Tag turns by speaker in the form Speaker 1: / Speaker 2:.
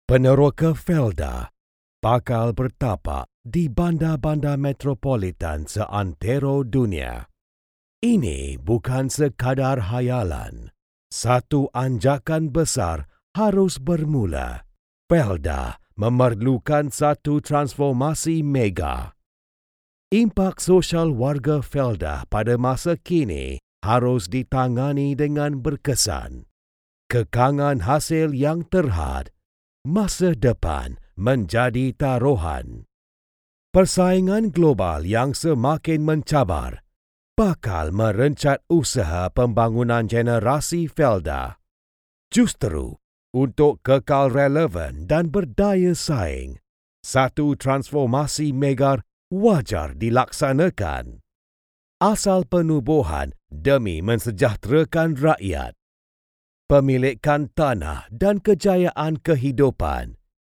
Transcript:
Speaker 1: Peneroka Felda bakal bertapak di bandar-bandar metropolitan seantero dunia. Ini bukan sekadar hayalan. Satu anjakan besar harus bermula. Felda memerlukan satu transformasi mega. Impak sosial warga Felda pada masa kini harus ditangani dengan berkesan. Kekangan hasil yang terhad, masa depan menjadi taruhan. Persaingan global yang semakin mencabar bakal merencat usaha pembangunan generasi Felda. Justeru, untuk kekal relevan dan berdaya saing, satu transformasi mega wajar dilaksanakan. Asal penubuhan demi mensejahterakan rakyat. Pemilikan tanah dan kejayaan kehidupan